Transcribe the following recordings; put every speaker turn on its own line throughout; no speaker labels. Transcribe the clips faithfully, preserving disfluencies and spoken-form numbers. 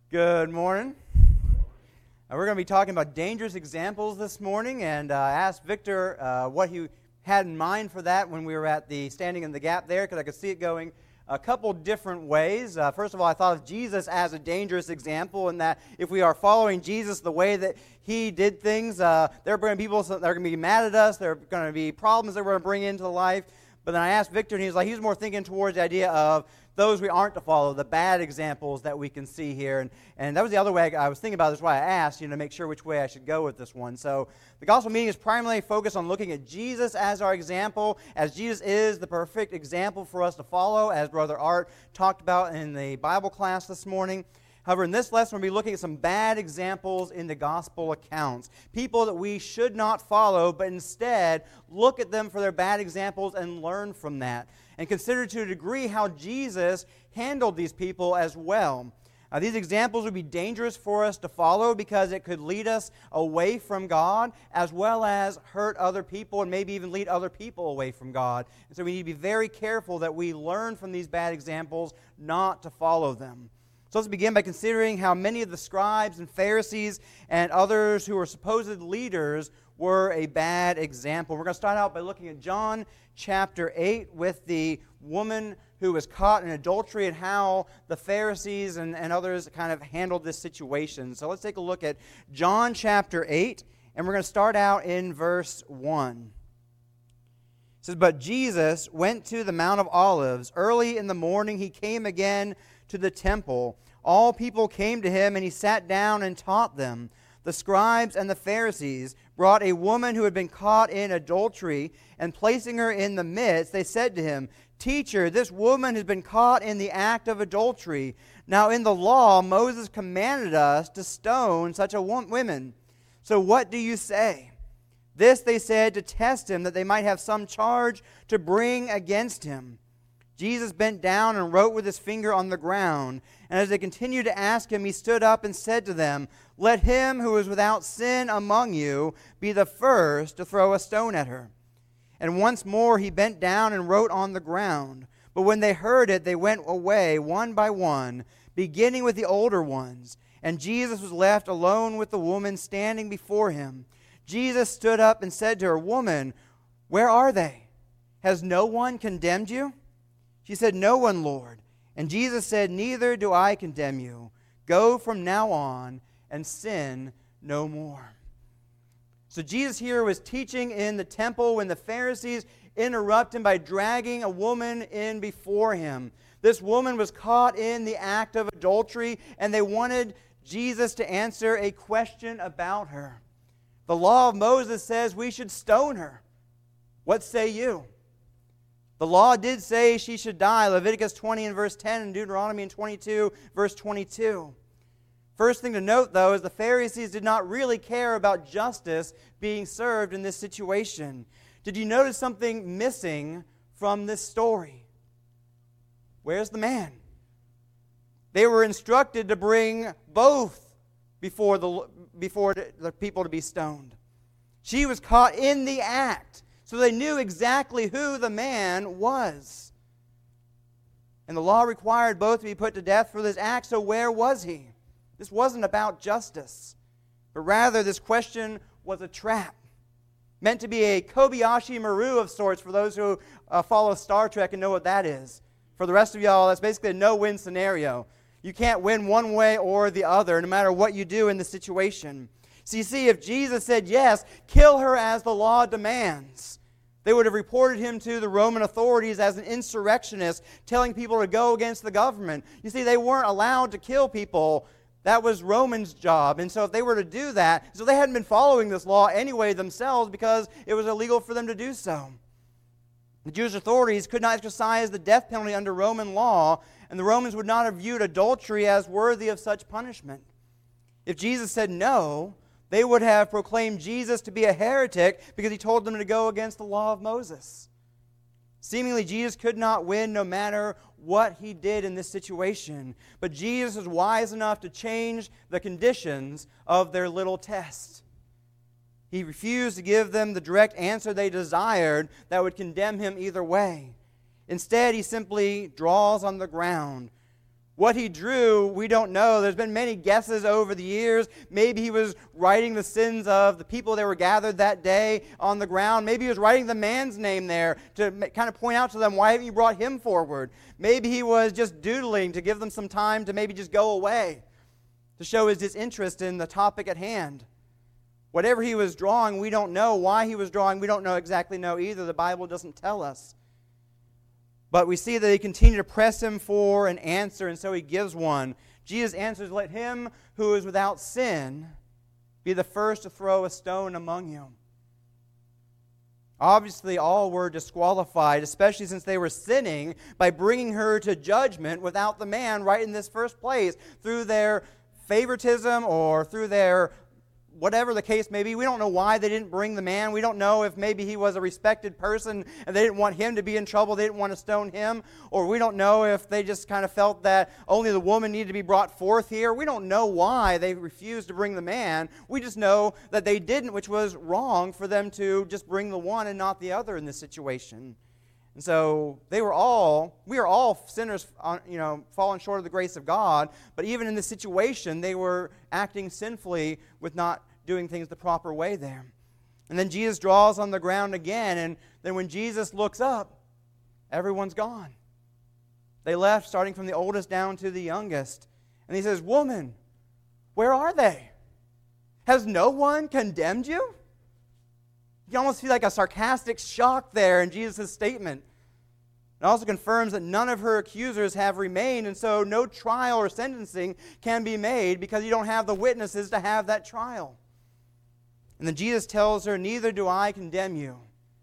Good morning. Uh, we're going to be talking about dangerous examples this morning, and uh, I asked Victor uh, what he had in mind for that when we were at the Standing in the Gap there, because I could see it going a couple different ways. Uh, first of all, I thought of Jesus as a dangerous example, in that if we are following Jesus the way that he did things, uh, there are going to be people that are going to be mad at us. There are going to be problems that we're going to bring into life. But then I asked Victor, and he was like, he was more thinking towards the idea of those we aren't to follow, the bad examples that we can see here. And, and that was the other way I was thinking about this, why I asked, you know, to make sure which way I should go with this one. So the gospel meeting is primarily focused on looking at Jesus as our example, as Jesus is the perfect example for us to follow, as Brother Art talked about in the Bible class this morning. However, in this lesson, we'll be looking at some bad examples in the gospel accounts. People that we should not follow, but instead look at them for their bad examples and learn from that. And consider to a degree how Jesus handled these people as well. Uh, these examples would be dangerous for us to follow because it could lead us away from God, as well as hurt other people and maybe even lead other people away from God. And so we need to be very careful that we learn from these bad examples not to follow them. So let's begin by considering how many of the scribes and Pharisees and others who were supposed leaders were a bad example. We're going to start out by looking at John chapter eight with the woman who was caught in adultery and how the Pharisees and, and others kind of handled this situation. So let's take a look at John chapter eight, and we're going to start out in verse one. It says, "But Jesus went to the Mount of Olives. Early in the morning he came again to the temple. All people came to him, and he sat down and taught them. The scribes and the Pharisees brought a woman who had been caught in adultery, and placing her in the midst, they said to him, 'Teacher, this woman has been caught in the act of adultery. Now in the law, Moses commanded us to stone such a woman. So what do you say?' This they said to test him, that they might have some charge to bring against him. Jesus bent down and wrote with his finger on the ground. And as they continued to ask him, he stood up and said to them, 'Let him who is without sin among you be the first to throw a stone at her.' And once more he bent down and wrote on the ground. But when they heard it, they went away one by one, beginning with the older ones. And Jesus was left alone with the woman standing before him. Jesus stood up and said to her, 'Woman, where are they? Has no one condemned you?' She said, 'No one, Lord.' And Jesus said, 'Neither do I condemn you. Go from now on and sin no more.'" So Jesus here was teaching in the temple when the Pharisees interrupt him by dragging a woman in before him. This woman was caught in the act of adultery, and they wanted Jesus to answer a question about her. The law of Moses says we should stone her. What say you? The law did say she should die, Leviticus twenty and verse ten, and Deuteronomy in twenty-two, verse twenty-two. First thing to note, though, is the Pharisees did not really care about justice being served in this situation. Did you notice something missing from this story? Where's the man? They were instructed to bring both before the, before the people to be stoned. She was caught in the act. So they knew exactly who the man was. And the law required both to be put to death for this act, so where was he? This wasn't about justice, but rather this question was a trap, meant to be a Kobayashi Maru of sorts for those who uh, follow Star Trek and know what that is. For the rest of y'all, that's basically a no-win scenario. You can't win one way or the other, no matter what you do in the situation. So you see, if Jesus said, yes, kill her as the law demands, they would have reported him to the Roman authorities as an insurrectionist, telling people to go against the government. You see, they weren't allowed to kill people. That was Romans' job. And so if they were to do that, so they hadn't been following this law anyway themselves because it was illegal for them to do so. The Jewish authorities could not exercise the death penalty under Roman law, and the Romans would not have viewed adultery as worthy of such punishment. If Jesus said no, they would have proclaimed Jesus to be a heretic because he told them to go against the law of Moses. Seemingly, Jesus could not win no matter what he did in this situation. But Jesus was wise enough to change the conditions of their little test. He refused to give them the direct answer they desired that would condemn him either way. Instead, he simply draws on the ground, What he drew, we don't know. There's been many guesses over the years. Maybe he was writing the sins of the people that were gathered that day on the ground. Maybe he was writing the man's name there to kind of point out to them, why haven't you brought him forward? Maybe he was just doodling to give them some time to maybe just go away, to show his disinterest in the topic at hand. Whatever he was drawing, we don't know. Why he was drawing, we don't know exactly know either. The Bible doesn't tell us. But we see that they continue to press him for an answer, and so he gives one. Jesus answers, "Let him who is without sin be the first to throw a stone among you." Obviously, all were disqualified, especially since they were sinning by bringing her to judgment without the man right in this first place, through their favoritism or through their whatever the case may be. We don't know why they didn't bring the man. We don't know if maybe he was a respected person and they didn't want him to be in trouble. They didn't want to stone him. Or we don't know if they just kind of felt that only the woman needed to be brought forth here. We don't know why they refused to bring the man. We just know that they didn't, which was wrong for them to just bring the one and not the other in this situation. And so they were all, we are all sinners, you know, fallen short of the grace of God. But even in this situation, they were acting sinfully with not doing things the proper way there. And then Jesus draws on the ground again. And then when Jesus looks up, everyone's gone. They left, starting from the oldest down to the youngest. And he says, "Woman, where are they? Has no one condemned you?" You almost feel like a sarcastic shock there in Jesus' statement. It also confirms that none of her accusers have remained, and so no trial or sentencing can be made because you don't have the witnesses to have that trial. And then Jesus tells her, "Neither do I condemn you.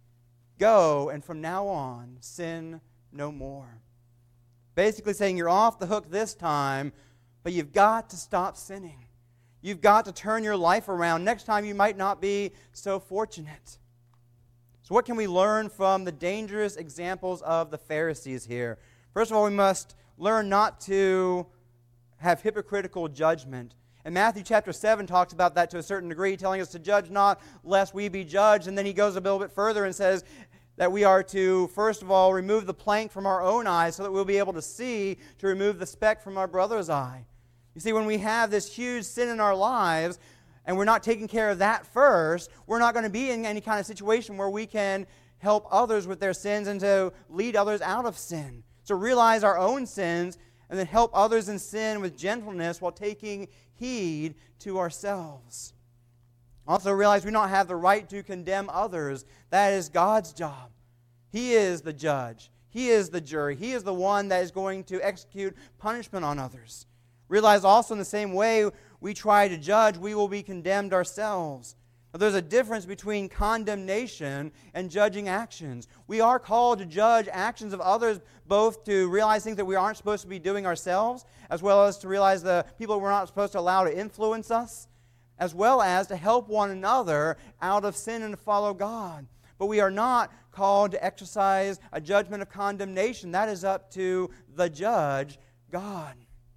Go, and from now on, sin no more." Basically saying you're off the hook this time, but you've got to stop sinning. You've got to turn your life around. Next time you might not be so fortunate. So what can we learn from the dangerous examples of the Pharisees here? First of all, we must learn not to have hypocritical judgment. And Matthew chapter seven talks about that to a certain degree, telling us to judge not lest we be judged. And then he goes a little bit further and says that we are to, first of all, remove the plank from our own eye so that we'll be able to see, to remove the speck from our brother's eye. You see, when we have this huge sin in our lives and we're not taking care of that first, we're not going to be in any kind of situation where we can help others with their sins and to lead others out of sin. So realize our own sins and then help others in sin with gentleness while taking heed to ourselves. Also realize we don't have the right to condemn others. That is God's job. He is the judge. He is the jury. He is the one that is going to execute punishment on others. Realize also in the same way we try to judge, we will be condemned ourselves. Now, there's a difference between condemnation and judging actions. We are called to judge actions of others, both to realize things that we aren't supposed to be doing ourselves, as well as to realize the people we're not supposed to allow to influence us, as well as to help one another out of sin and to follow God. But we are not called to exercise a judgment of condemnation. That is up to the judge, God.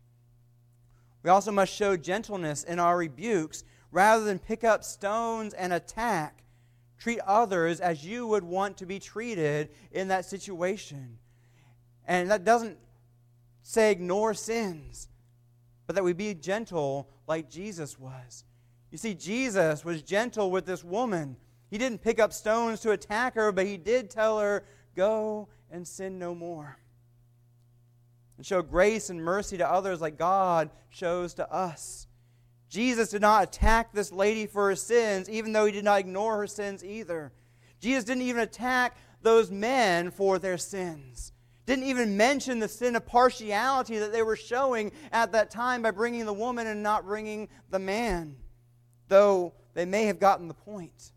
We also must show gentleness in our rebukes. Rather than pick up stones and attack, treat others as you would want to be treated in that situation. And that doesn't say ignore sins, but that we be gentle like Jesus was. You see, Jesus was gentle with this woman. He didn't pick up stones to attack her, but he did tell her, "Go and sin no more." And show grace and mercy to others like God shows to us. Jesus did not attack this lady for her sins, even though he did not ignore her sins either. Jesus didn't even attack those men for their sins. Didn't even mention the sin of partiality that they were showing at that time by bringing the woman and not bringing the man, though they may have gotten the point.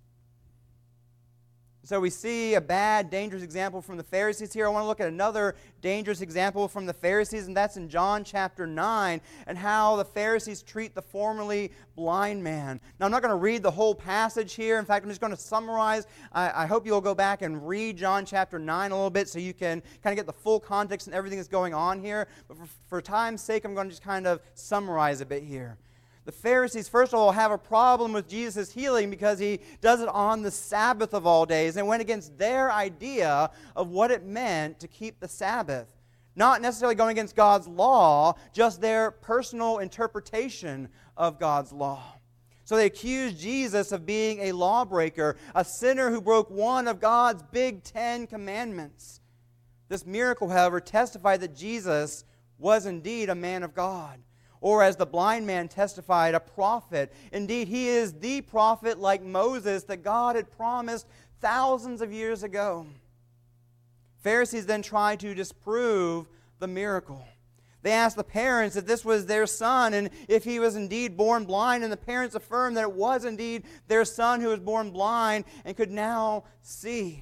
So we see a bad, dangerous example from the Pharisees here. I want to look at another dangerous example from the Pharisees, and that's in John chapter nine, and how the Pharisees treat the formerly blind man. Now, I'm not going to read the whole passage here. In fact, I'm just going to summarize. I, I hope you'll go back and read John chapter nine a little bit so you can kind of get the full context and everything that's going on here. But for, for time's sake, I'm going to just kind of summarize a bit here. The Pharisees, first of all, have a problem with Jesus' healing because he does it on the Sabbath of all days, and went against their idea of what it meant to keep the Sabbath. Not necessarily going against God's law, just their personal interpretation of God's law. So they accused Jesus of being a lawbreaker, a sinner who broke one of God's big Ten Commandments. This miracle, however, testified that Jesus was indeed a man of God. Or as the blind man testified, a prophet. Indeed, he is the prophet like Moses that God had promised thousands of years ago. Pharisees then tried to disprove the miracle. They asked the parents if this was their son and if he was indeed born blind, and the parents affirmed that it was indeed their son who was born blind and could now see.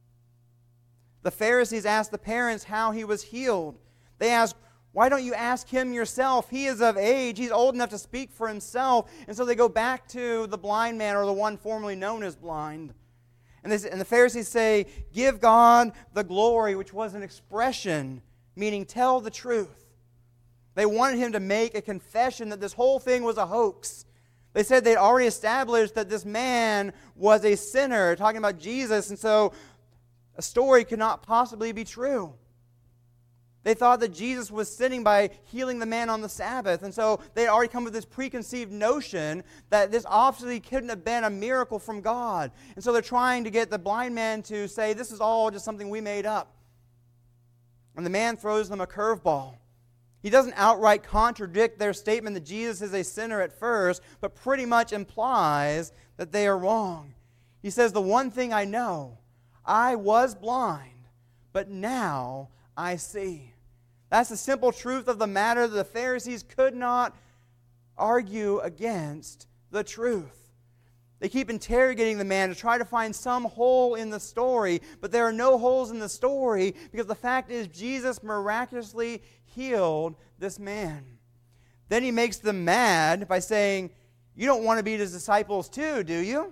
The Pharisees asked the parents how he was healed. They asked, "Why don't you ask him yourself? He is of age. He's old enough to speak for himself." And so they go back to the blind man, or the one formerly known as blind. And, they, and the Pharisees say, "Give God the glory," which was an expression meaning tell the truth. They wanted him to make a confession that this whole thing was a hoax. They said they'd already established that this man was a sinner, talking about Jesus, and so a story could not possibly be true. They thought that Jesus was sinning by healing the man on the Sabbath, and so they had already come with this preconceived notion that this obviously couldn't have been a miracle from God. And so they're trying to get the blind man to say, this is all just something we made up. And the man throws them a curveball. He doesn't outright contradict their statement that Jesus is a sinner at first, but pretty much implies that they are wrong. He says, "The one thing I know, I was blind, but now I see." That's the simple truth of the matter, that the Pharisees could not argue against the truth. They keep interrogating the man to try to find some hole in the story, but there are no holes in the story because the fact is Jesus miraculously healed this man. Then he makes them mad by saying, "You don't want to be his disciples too, do you?"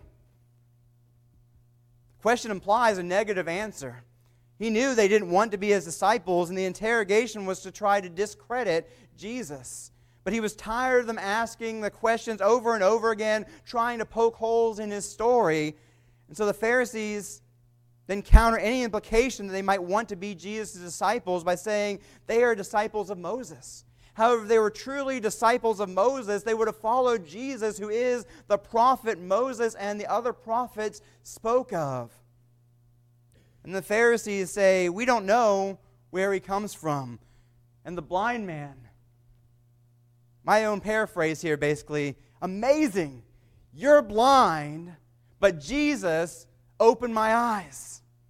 The question implies a negative answer. He knew they didn't want to be his disciples, and the interrogation was to try to discredit Jesus. But he was tired of them asking the questions over and over again, trying to poke holes in his story. And so the Pharisees then counter any implication that they might want to be Jesus' disciples by saying they are disciples of Moses. However, if they were truly disciples of Moses, they would have followed Jesus, who is the prophet Moses and the other prophets spoke of. And the Pharisees say, "We don't know where he comes from." And the blind man, my own paraphrase here basically, "Amazing, you're blind, but Jesus opened my eyes."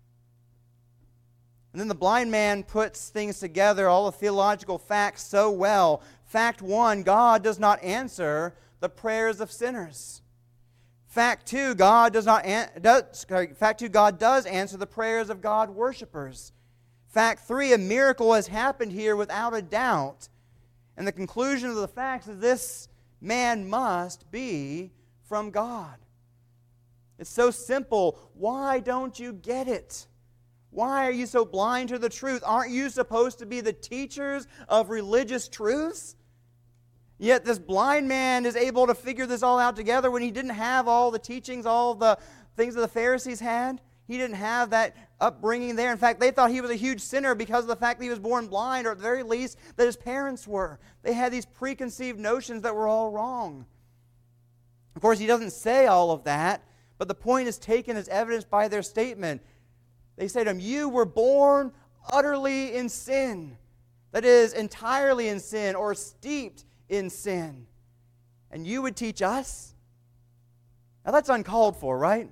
And then the blind man puts things together, all the theological facts so well. Fact one, God does not answer the prayers of sinners. Fact two, God does not an- does, sorry, fact two, God does answer the prayers of God worshipers. Fact three, a miracle has happened here without a doubt. And the conclusion of the facts is this man must be from God. It's so simple. Why don't you get it? Why are you so blind to the truth? Aren't you supposed to be the teachers of religious truths? Yet this blind man is able to figure this all out together when he didn't have all the teachings, all the things that the Pharisees had. He didn't have that upbringing there. In fact, they thought he was a huge sinner because of the fact that he was born blind, or at the very least, that his parents were. They had these preconceived notions that were all wrong. Of course, he doesn't say all of that, but the point is taken as evidence by their statement. They say to him, "You were born utterly in sin." That is, entirely in sin, or steeped in sin. And you would teach us? Now that's uncalled for, right?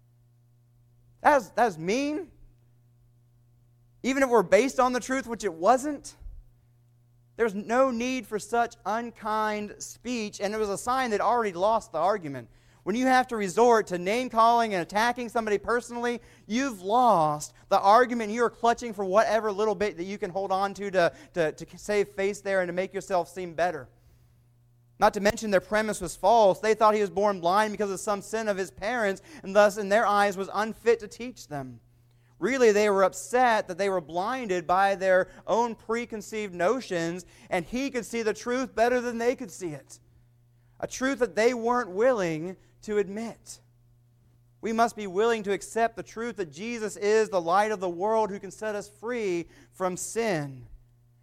That's, that's mean. Even if we're based on the truth, which it wasn't. There's no need for such unkind speech, and it was a sign they'd already lost the argument. When you have to resort to name-calling and attacking somebody personally, you've lost the argument. You are clutching for whatever little bit that you can hold on to to, to, to save face there and to make yourself seem better. Not to mention their premise was false. They thought he was born blind because of some sin of his parents, and thus in their eyes was unfit to teach them. Really, they were upset that they were blinded by their own preconceived notions, and he could see the truth better than they could see it. A truth that they weren't willing to admit. We must be willing to accept the truth that Jesus is the light of the world who can set us free from sin.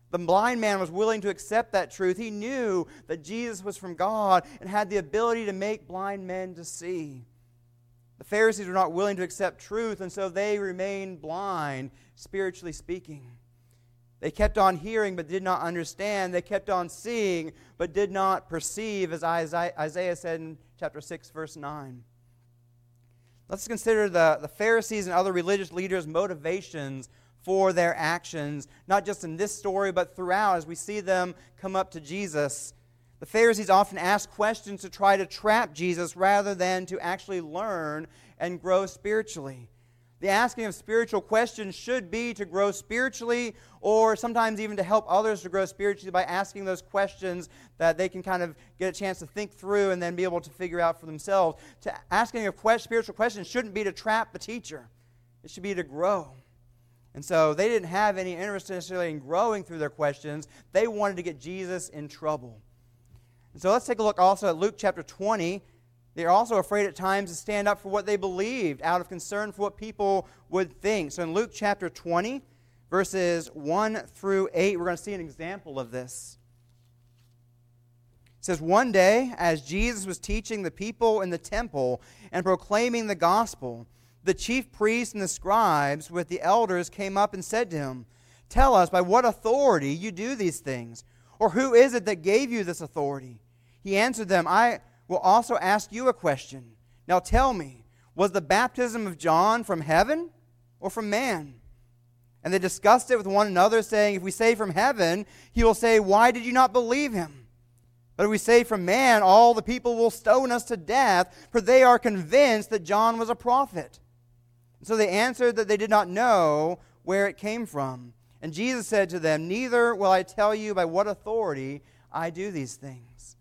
The blind man was willing to accept that truth. He knew that Jesus was from God and had the ability to make blind men to see. The Pharisees were not willing to accept truth, and so they remained blind, spiritually speaking. They kept on hearing but did not understand. They kept on seeing but did not perceive, as Isaiah said in chapter six, verse nine. Let's consider the, the Pharisees and other religious leaders' motivations for their actions, not just in this story, but throughout as we see them come up to Jesus. The Pharisees often ask questions to try to trap Jesus rather than to actually learn and grow spiritually. The asking of spiritual questions should be to grow spiritually, or sometimes even to help others to grow spiritually by asking those questions that they can kind of get a chance to think through and then be able to figure out for themselves. To asking of que- spiritual questions shouldn't be to trap the teacher. It should be to grow. And so they didn't have any interest necessarily in growing through their questions. They wanted to get Jesus in trouble. And so let's take a look also at Luke chapter twenty. They're also afraid at times to stand up for what they believed out of concern for what people would think. So in Luke chapter twenty, verses one through eight, we're going to see an example of this. It says, "One day, as Jesus was teaching the people in the temple and proclaiming the gospel, the chief priests and the scribes with the elders came up and said to him, 'Tell us by what authority you do these things, or who is it that gave you this authority?' He answered them, 'I will also ask you a question. Now tell me, was the baptism of John from heaven or from man?' And they discussed it with one another, saying, 'If we say from heaven, he will say, why did you not believe him? But if we say from man, all the people will stone us to death, for they are convinced that John was a prophet.' And so they answered that they did not know where it came from. And Jesus said to them, 'Neither will I tell you by what authority I do these things.'"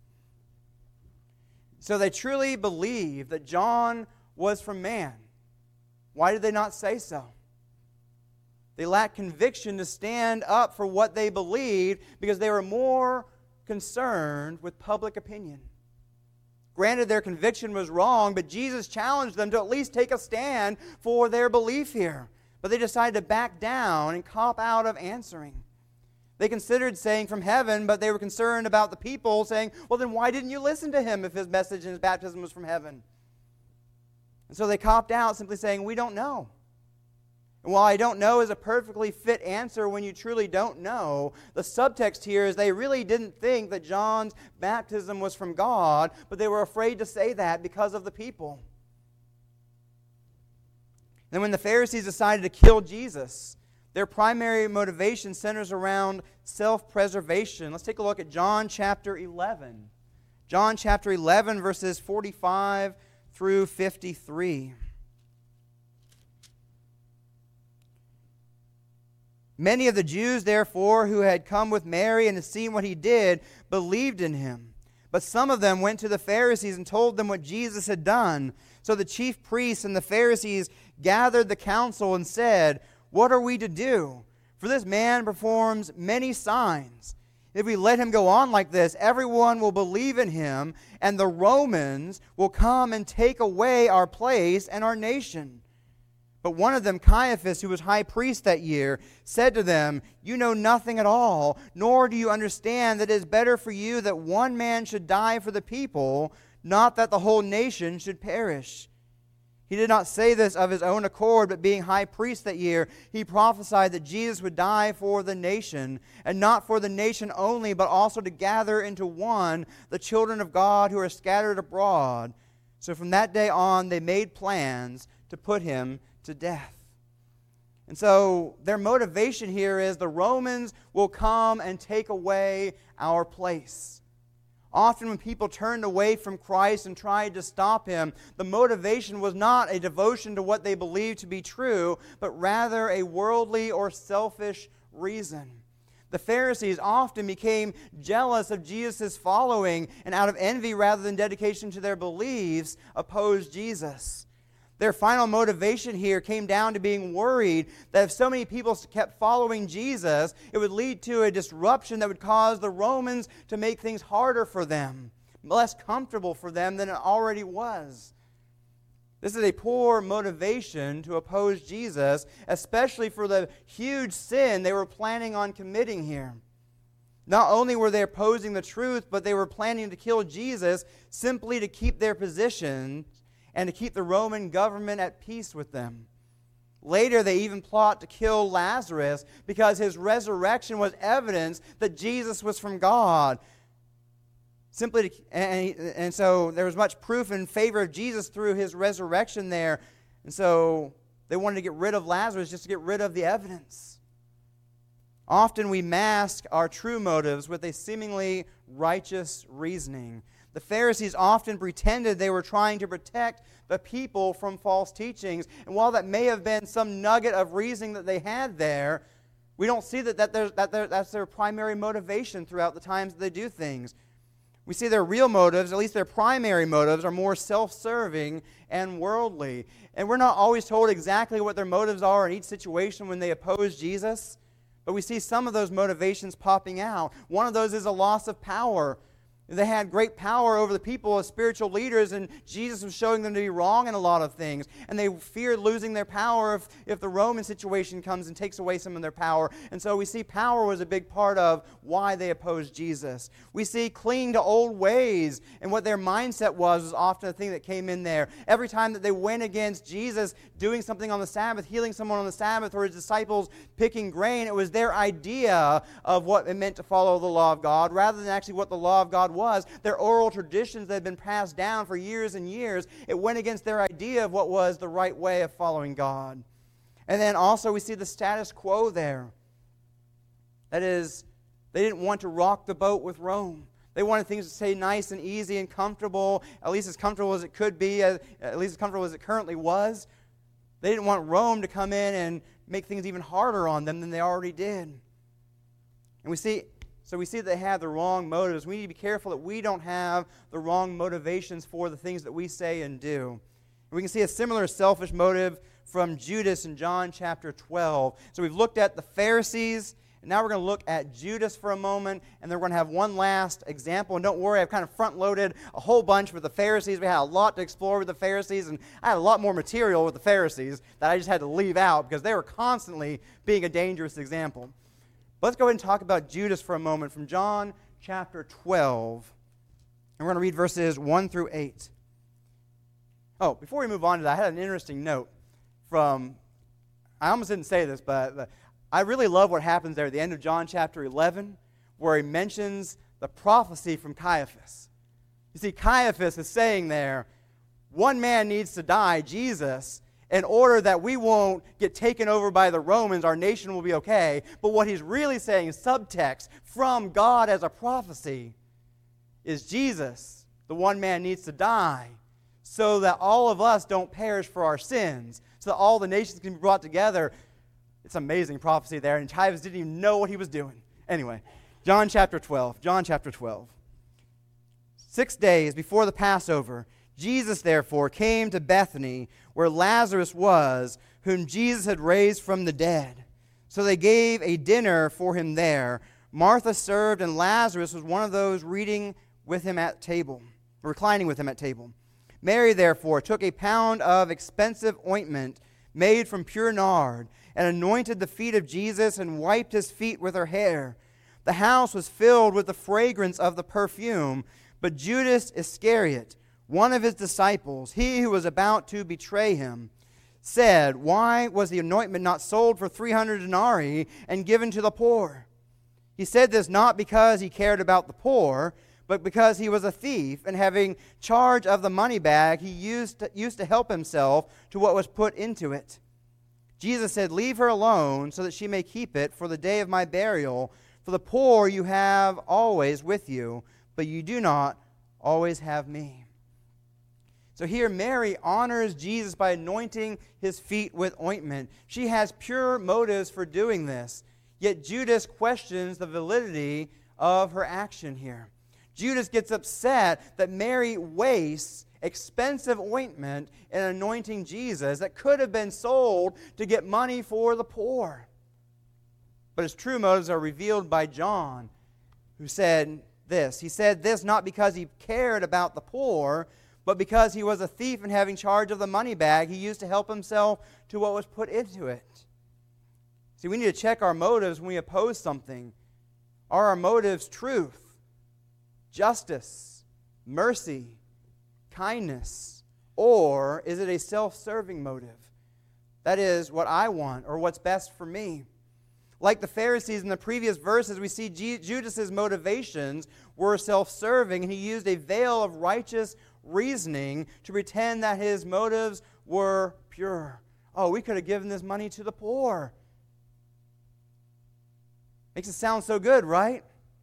So they truly believed that John was from man. Why did they not say so? They lacked conviction to stand up for what they believed because they were more concerned with public opinion. Granted, their conviction was wrong, but Jesus challenged them to at least take a stand for their belief here. But they decided to back down and cop out of answering. They considered saying from heaven, but they were concerned about the people saying, well, then why didn't you listen to him if his message and his baptism was from heaven? And so they copped out, simply saying, we don't know. And while I don't know is a perfectly fit answer when you truly don't know, the subtext here is they really didn't think that John's baptism was from God, but they were afraid to say that because of the people. Then when the Pharisees decided to kill Jesus, their primary motivation centers around self-preservation. Let's take a look at John chapter eleven. John chapter eleven, verses forty-five through fifty-three. "Many of the Jews, therefore, who had come with Mary and had seen what he did, believed in him. But some of them went to the Pharisees and told them what Jesus had done. So the chief priests and the Pharisees gathered the council and said, 'What are we to do? For this man performs many signs. If we let him go on like this, everyone will believe in him, and the Romans will come and take away our place and our nation.' But one of them, Caiaphas, who was high priest that year, said to them, 'You know nothing at all, nor do you understand that it is better for you that one man should die for the people, not that the whole nation should perish.' He did not say this of his own accord, but being high priest that year, he prophesied that Jesus would die for the nation, and not for the nation only, but also to gather into one the children of God who are scattered abroad. So from that day on, they made plans to put him to death." And so their motivation here is the Romans will come and take away our place. Often when people turned away from Christ and tried to stop him, the motivation was not a devotion to what they believed to be true, but rather a worldly or selfish reason. The Pharisees often became jealous of Jesus' following and out of envy rather than dedication to their beliefs, opposed Jesus. Their final motivation here came down to being worried that if so many people kept following Jesus, it would lead to a disruption that would cause the Romans to make things harder for them, less comfortable for them than it already was. This is a poor motivation to oppose Jesus, especially for the huge sin they were planning on committing here. Not only were they opposing the truth, but they were planning to kill Jesus simply to keep their position and to keep the Roman government at peace with them. Later, they even plot to kill Lazarus because his resurrection was evidence that Jesus was from God. Simply, to, and, and so there was much proof in favor of Jesus through his resurrection there. And so they wanted to get rid of Lazarus just to get rid of the evidence. Often we mask our true motives with a seemingly righteous reasoning. The Pharisees often pretended they were trying to protect the people from false teachings. And while that may have been some nugget of reasoning that they had there, we don't see that, that, that that's their primary motivation throughout the times that they do things. We see their real motives, at least their primary motives, are more self-serving and worldly. And we're not always told exactly what their motives are in each situation when they oppose Jesus. But we see some of those motivations popping out. One of those is a loss of power. They had great power over the people as spiritual leaders, and Jesus was showing them to be wrong in a lot of things. And they feared losing their power if, if the Roman situation comes and takes away some of their power. And so we see power was a big part of why they opposed Jesus. We see clinging to old ways, and what their mindset was was often a thing that came in there. Every time that they went against Jesus doing something on the Sabbath, healing someone on the Sabbath, or his disciples picking grain, it was their idea of what it meant to follow the law of God, rather than actually what the law of God was. Their oral traditions that had been passed down for years and years, it went against their idea of what was the right way of following God. And then also we see the status quo there. That is, they didn't want to rock the boat with Rome. They wanted things to stay nice and easy and comfortable, at least as comfortable as it could be, at least as comfortable as it currently was. They didn't want Rome to come in and make things even harder on them than they already did. And we see, so we see that they have the wrong motives. We need to be careful that we don't have the wrong motivations for the things that we say and do. And we can see a similar selfish motive from Judas in John chapter twelve. So we've looked at the Pharisees, and now we're going to look at Judas for a moment, and then we're going to have one last example. And don't worry, I've kind of front-loaded a whole bunch with the Pharisees. We had a lot to explore with the Pharisees, and I had a lot more material with the Pharisees that I just had to leave out because they were constantly being a dangerous example. But let's go ahead and talk about Judas for a moment from John chapter twelve. And we're going to read verses one through eight. Oh, before we move on to that, I had an interesting note from, I almost didn't say this, but I really love what happens there at the end of John chapter eleven, where he mentions the prophecy from Caiaphas. You see, Caiaphas is saying there, one man needs to die, Jesus, in order that we won't get taken over by the Romans, our nation will be okay. But what he's really saying, subtext from God as a prophecy, is Jesus, the one man, needs to die so that all of us don't perish for our sins, so that all the nations can be brought together. It's an amazing prophecy there, and Caiaphas didn't even know what he was doing. Anyway, John chapter twelve. John chapter twelve. Six days before the Passover, Jesus therefore came to Bethany, where Lazarus was, whom Jesus had raised from the dead. So they gave a dinner for him there. Martha served, and Lazarus was one of those reading with him at table, reclining with him at table. Mary therefore took a pound of expensive ointment made from pure nard, and anointed the feet of Jesus and wiped his feet with her hair. The house was filled with the fragrance of the perfume. But Judas Iscariot, one of his disciples, he who was about to betray him, said, "Why was the anointment not sold for three hundred denarii and given to the poor?" He said this not because he cared about the poor, but because he was a thief, and having charge of the money bag, he used to, used to help himself to what was put into it. Jesus said, "Leave her alone, so that she may keep it for the day of my burial. For the poor you have always with you, but you do not always have me." So here Mary honors Jesus by anointing his feet with ointment. She has pure motives for doing this. Yet Judas questions the validity of her action here. Judas gets upset that Mary wastes expensive ointment in anointing Jesus that could have been sold to get money for the poor. But his true motives are revealed by John, who said this. He said this not because he cared about the poor, but because he was a thief and having charge of the money bag, he used to help himself to what was put into it. See, we need to check our motives when we oppose something. Are our motives truth, justice, mercy, kindness, or is it a self-serving motive? That is, what I want or what's best for me. Like the Pharisees in the previous verses, we see Judas's motivations were self-serving, and he used a veil of righteous reasoning to pretend that his motives were pure. Oh, we could have given this money to the poor. Makes it sound so good, right?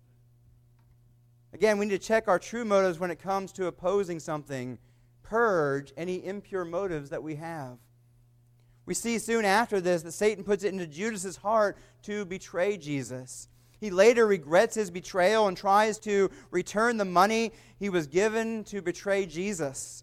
Again, we need to check our true motives when it comes to opposing something. Purge any impure motives that we have. We see soon after this that Satan puts it into Judas's heart to betray Jesus. He later regrets his betrayal and tries to return the money he was given to betray Jesus.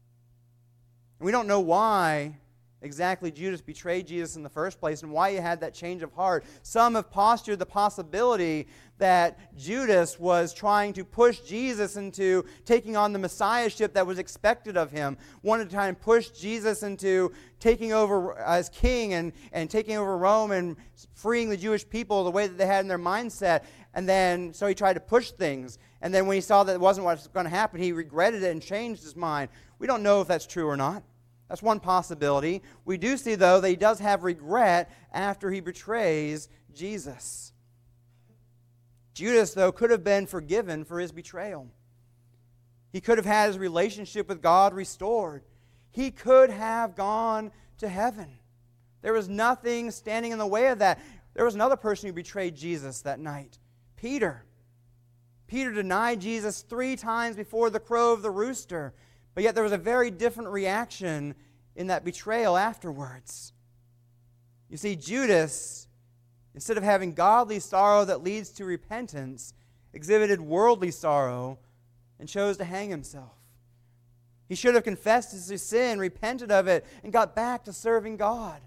We don't know why exactly Judas betrayed Jesus in the first place and why he had that change of heart. Some have postured the possibility that Judas was trying to push Jesus into taking on the messiahship that was expected of him, wanted to try and push Jesus into taking over as king and, and taking over Rome and freeing the Jewish people the way that they had in their mindset. And then, so he tried to push things. And then when he saw that it wasn't what was going to happen, he regretted it and changed his mind. We don't know if that's true or not. That's one possibility. We do see, though, that he does have regret after he betrays Jesus. Judas, though, could have been forgiven for his betrayal. He could have had his relationship with God restored. He could have gone to heaven. There was nothing standing in the way of that. There was another person who betrayed Jesus that night, Peter. Peter denied Jesus three times before the crow of the rooster. But yet there was a very different reaction in that betrayal afterwards. You see, Judas, instead of having godly sorrow that leads to repentance, exhibited worldly sorrow and chose to hang himself. He should have confessed his sin, repented of it, and got back to serving God.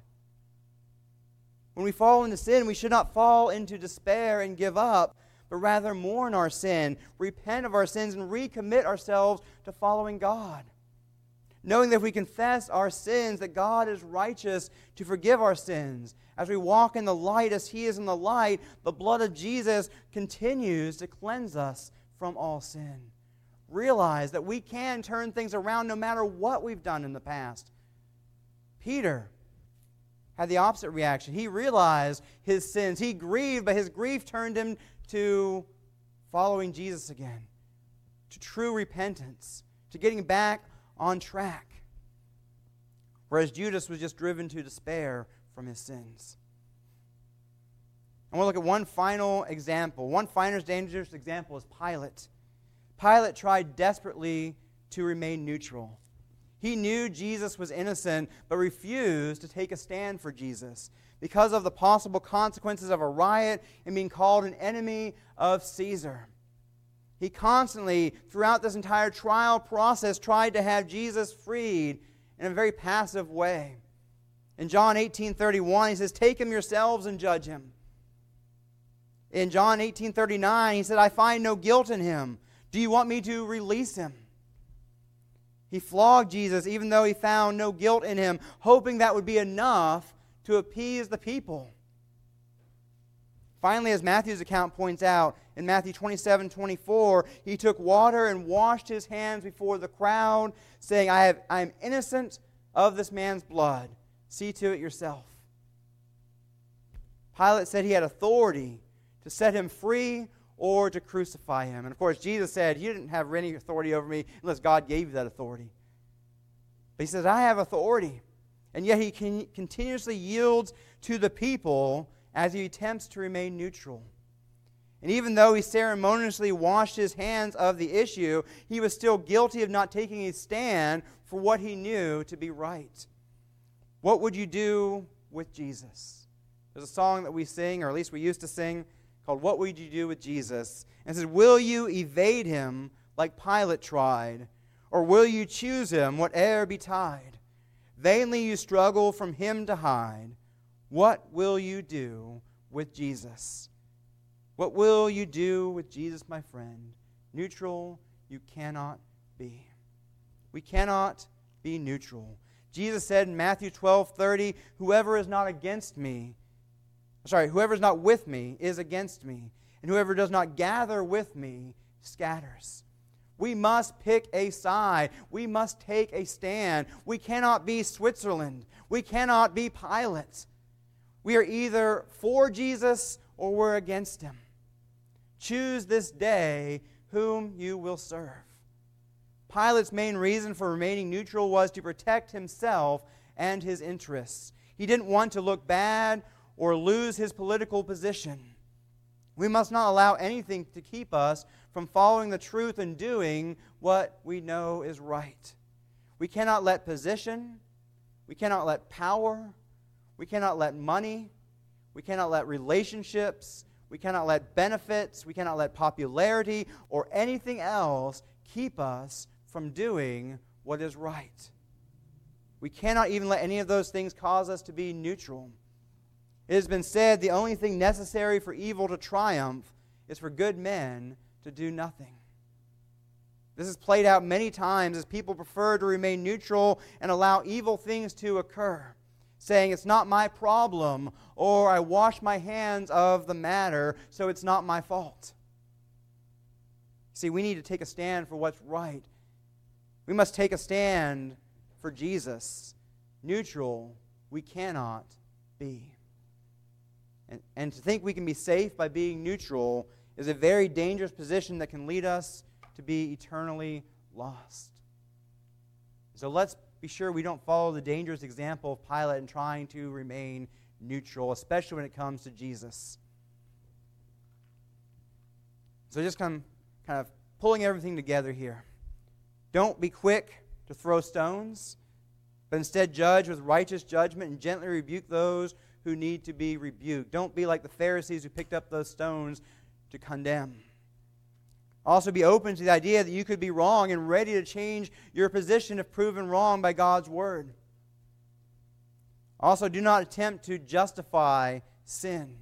When we fall into sin, we should not fall into despair and give up, but rather mourn our sin, repent of our sins, and recommit ourselves to following God. Knowing that if we confess our sins, that God is righteous to forgive our sins. As we walk in the light as He is in the light, the blood of Jesus continues to cleanse us from all sin. Realize that we can turn things around no matter what we've done in the past. Peter had the opposite reaction. He realized his sins. He grieved, but his grief turned him to following Jesus again, to true repentance, to getting back on track. Whereas Judas was just driven to despair from his sins. I want to look at one final example. One final dangerous example is Pilate. Pilate tried desperately to remain neutral. He knew Jesus was innocent, but refused to take a stand for Jesus because of the possible consequences of a riot and being called an enemy of Caesar. He constantly, throughout this entire trial process, tried to have Jesus freed in a very passive way. In John eighteen thirty-one, he says, "Take him yourselves and judge him." In John eighteen thirty-nine, he said, "I find no guilt in him. Do you want me to release him?" He flogged Jesus even though he found no guilt in him, hoping that would be enough to appease the people. Finally, as Matthew's account points out, in Matthew twenty-seven twenty-four, he took water and washed his hands before the crowd, saying, I, have, I am innocent of this man's blood. See to it yourself. Pilate said he had authority to set him free or to crucify him. And of course, Jesus said, you didn't have any authority over me unless God gave you that authority. But he says, I have authority. And yet he can, continuously yields to the people as he attempts to remain neutral. And even though he ceremoniously washed his hands of the issue, he was still guilty of not taking a stand for what he knew to be right. What would you do with Jesus? There's a song that we sing, or at least we used to sing, called What Would You Do with Jesus? And it says, will you evade him like Pilate tried? Or will you choose him, whate'er betide? Vainly you struggle from him to hide. What will you do with Jesus? What will you do with Jesus, my friend? Neutral you cannot be. We cannot be neutral. Jesus said in Matthew twelve thirty, whoever is not against me, sorry, whoever is not with me is against me. and whoever does not gather with me scatters. We must pick a side. We must take a stand. We cannot be Switzerland. We cannot be Pilate. We are either for Jesus or we're against him. Choose this day whom you will serve. Pilate's main reason for remaining neutral was to protect himself and his interests. He didn't want to look bad or lose his political position. We must not allow anything to keep us from following the truth and doing what we know is right. We cannot let position, we cannot let power, we cannot let money, we cannot let relationships, we cannot let benefits, we cannot let popularity or anything else keep us from doing what is right. We cannot even let any of those things cause us to be neutral. It has been said the only thing necessary for evil to triumph is for good men to do nothing. This is played out many times as people prefer to remain neutral and allow evil things to occur, saying it's not my problem, or I wash my hands of the matter, so it's not my fault. See, we need to take a stand for what's right. We must take a stand for Jesus. Neutral, we cannot be. And, and to think we can be safe by being neutral is a very dangerous position that can lead us to be eternally lost. So let's be sure we don't follow the dangerous example of Pilate in trying to remain neutral, especially when it comes to Jesus. So just kind of, kind of pulling everything together here. Don't be quick to throw stones, but instead judge with righteous judgment and gently rebuke those who need to be rebuked. Don't be like the Pharisees who picked up those stones to condemn. Also be open to the idea that you could be wrong and ready to change your position if proven wrong by God's Word. Also do not attempt to justify sin.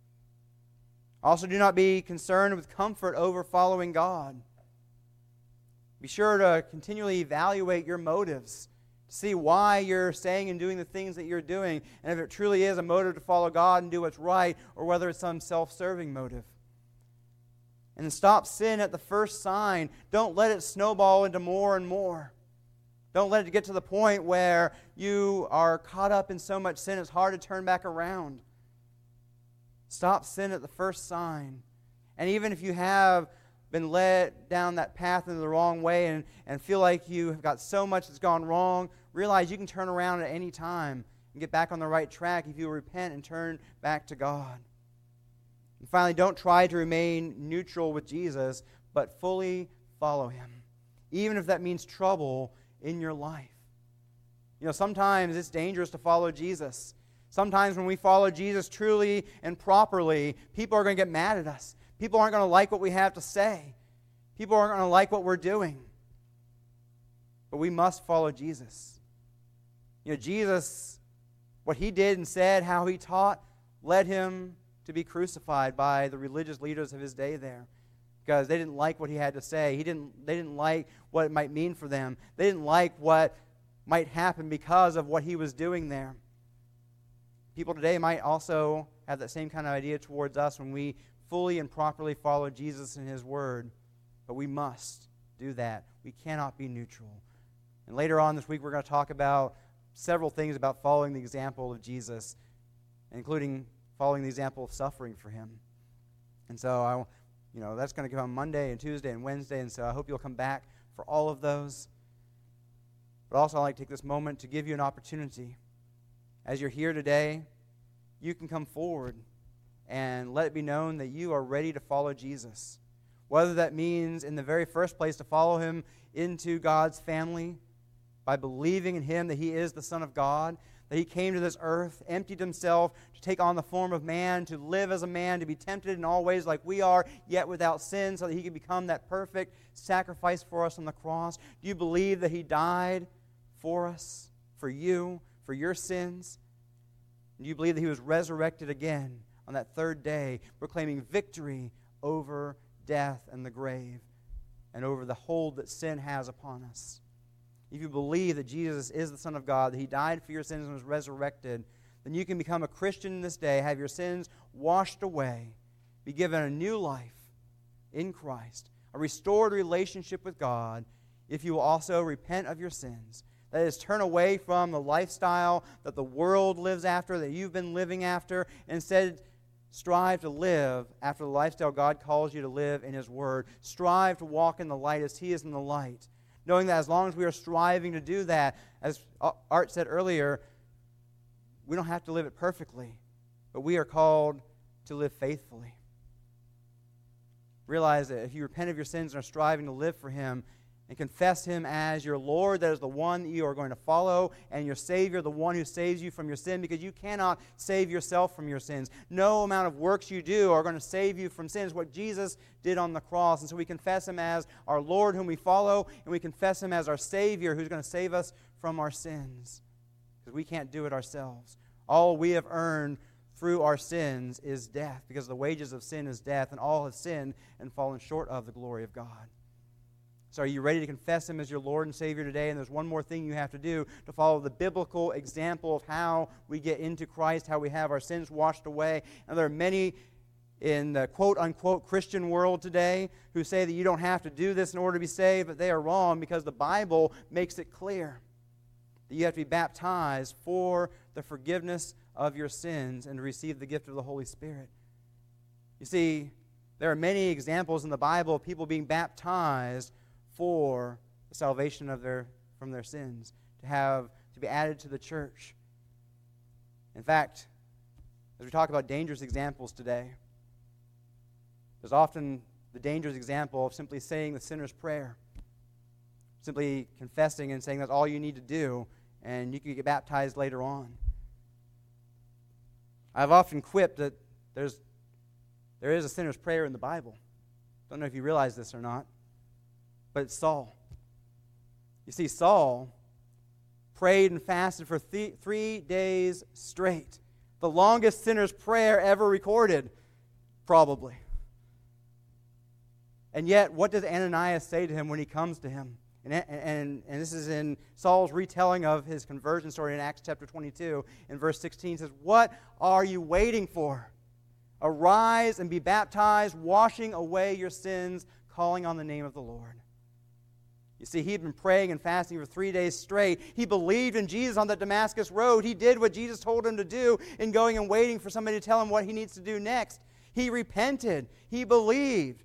Also do not be concerned with comfort over following God. Be sure to continually evaluate your motives, to see why you're saying and doing the things that you're doing, and if it truly is a motive to follow God and do what's right, or whether it's some self-serving motive. And then stop sin at the first sign. Don't let it snowball into more and more. Don't let it get to the point where you are caught up in so much sin it's hard to turn back around. Stop sin at the first sign. And even if you have been led down that path in the wrong way and, and feel like you have got so much that's gone wrong, realize you can turn around at any time and get back on the right track if you repent and turn back to God. And finally, don't try to remain neutral with Jesus, but fully follow Him, even if that means trouble in your life. You know, sometimes it's dangerous to follow Jesus. Sometimes when we follow Jesus truly and properly, people are going to get mad at us. People aren't going to like what we have to say. People aren't going to like what we're doing. But we must follow Jesus. You know, Jesus, what He did and said, how He taught, led Him to be crucified by the religious leaders of His day there, because they didn't like what He had to say. He didn't, they didn't like what it might mean for them. They didn't like what might happen because of what He was doing there. People today might also have that same kind of idea towards us when we fully and properly follow Jesus and His Word, but we must do that. We cannot be neutral. And later on this week, we're going to talk about several things about following the example of Jesus, including following the example of suffering for Him. And so, I, you know, that's going to come on Monday and Tuesday and Wednesday, and so I hope you'll come back for all of those. But also, I'd like to take this moment to give you an opportunity. As you're here today, you can come forward and let it be known that you are ready to follow Jesus. Whether that means, in the very first place, to follow Him into God's family by believing in Him that He is the Son of God, that He came to this earth, emptied Himself to take on the form of man, to live as a man, to be tempted in all ways like we are, yet without sin, so that He could become that perfect sacrifice for us on the cross. Do you believe that He died for us, for you, for your sins? Do you believe that He was resurrected again on that third day, proclaiming victory over death and the grave, and over the hold that sin has upon us? If you believe that Jesus is the Son of God, that He died for your sins and was resurrected, then you can become a Christian this day, have your sins washed away, be given a new life in Christ, a restored relationship with God, if you will also repent of your sins. That is, turn away from the lifestyle that the world lives after, that you've been living after, and instead strive to live after the lifestyle God calls you to live in His Word. Strive to walk in the light as He is in the light, knowing that as long as we are striving to do that, as Art said earlier, we don't have to live it perfectly, but we are called to live faithfully. Realize that if you repent of your sins and are striving to live for Him and confess Him as your Lord, that is the one that you are going to follow, and your Savior, the one who saves you from your sin, because you cannot save yourself from your sins. No amount of works you do are going to save you from sins. What Jesus did on the cross. And so we confess Him as our Lord whom we follow, and we confess Him as our Savior who's going to save us from our sins, because we can't do it ourselves. All we have earned through our sins is death, because the wages of sin is death, and all have sinned and fallen short of the glory of God. So are you ready to confess Him as your Lord and Savior today? And there's one more thing you have to do to follow the biblical example of how we get into Christ, how we have our sins washed away. And there are many in the quote-unquote Christian world today who say that you don't have to do this in order to be saved, but they are wrong, because the Bible makes it clear that you have to be baptized for the forgiveness of your sins and to receive the gift of the Holy Spirit. You see, there are many examples in the Bible of people being baptized for the salvation of their from their sins, to have to be added to the church. In fact, as we talk about dangerous examples today, there's often the dangerous example of simply saying the sinner's prayer, simply confessing and saying that's all you need to do, and you can get baptized later on. I've often quipped that there's there is a sinner's prayer in the Bible. Don't know if you realize this or not, but it's Saul. You see, Saul prayed and fasted for th- three days straight. The longest sinner's prayer ever recorded, probably. And yet, what does Ananias say to him when he comes to him? And, and, and this is in Saul's retelling of his conversion story in Acts chapter twenty-two. In verse sixteen, it says, "What are you waiting for? Arise and be baptized, washing away your sins, calling on the name of the Lord." You see, he'd been praying and fasting for three days straight. He believed in Jesus on the Damascus road. He did what Jesus told him to do in going and waiting for somebody to tell him what he needs to do next. He repented. He believed.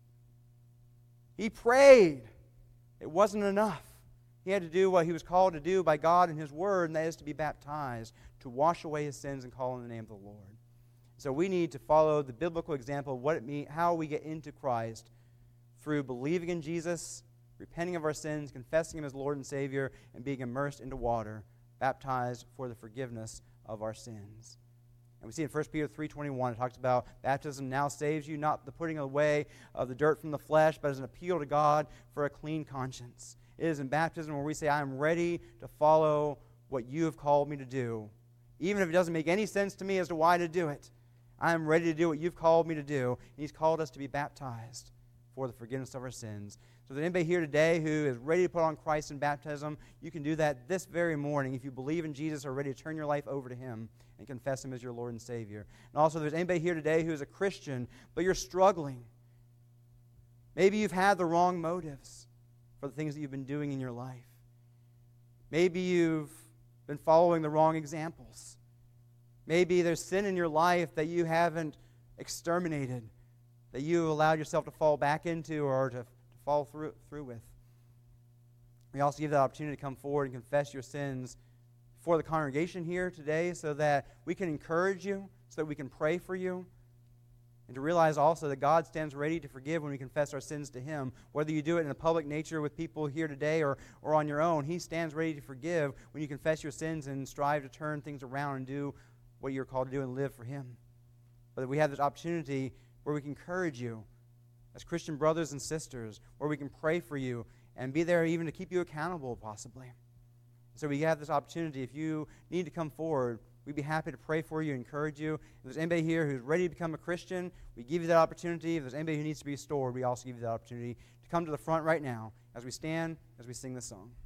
He prayed. It wasn't enough. He had to do what he was called to do by God and His Word, and that is to be baptized, to wash away his sins and call on the name of the Lord. So we need to follow the biblical example of what it means, how we get into Christ, through believing in Jesus, repenting of our sins, confessing Him as Lord and Savior, and being immersed into water, baptized for the forgiveness of our sins. And we see in First Peter three twenty-one, it talks about baptism now saves you, not the putting away of the dirt from the flesh, but as an appeal to God for a clean conscience. It is in baptism where we say, I am ready to follow what you have called me to do, even if it doesn't make any sense to me as to why to do it. I am ready to do what you've called me to do. And He's called us to be baptized for the forgiveness of our sins. So if there's anybody here today who is ready to put on Christ in baptism, you can do that this very morning if you believe in Jesus or are ready to turn your life over to Him and confess Him as your Lord and Savior. And also, if there's anybody here today who is a Christian, but you're struggling. Maybe you've had the wrong motives for the things that you've been doing in your life. Maybe you've been following the wrong examples. Maybe there's sin in your life that you haven't exterminated, that you allowed yourself to fall back into or to, to fall through, through with. We also give the opportunity to come forward and confess your sins for the congregation here today so that we can encourage you, so that we can pray for you, and to realize also that God stands ready to forgive when we confess our sins to Him. Whether you do it in a public nature with people here today or, or on your own, He stands ready to forgive when you confess your sins and strive to turn things around and do what you're called to do and live for Him. But we have this opportunity where we can encourage you as Christian brothers and sisters, where we can pray for you and be there even to keep you accountable possibly. So we have this opportunity. If you need to come forward, we'd be happy to pray for you, encourage you. If there's anybody here who's ready to become a Christian, we give you that opportunity. If there's anybody who needs to be restored, we also give you that opportunity to come to the front right now as we stand, as we sing this song.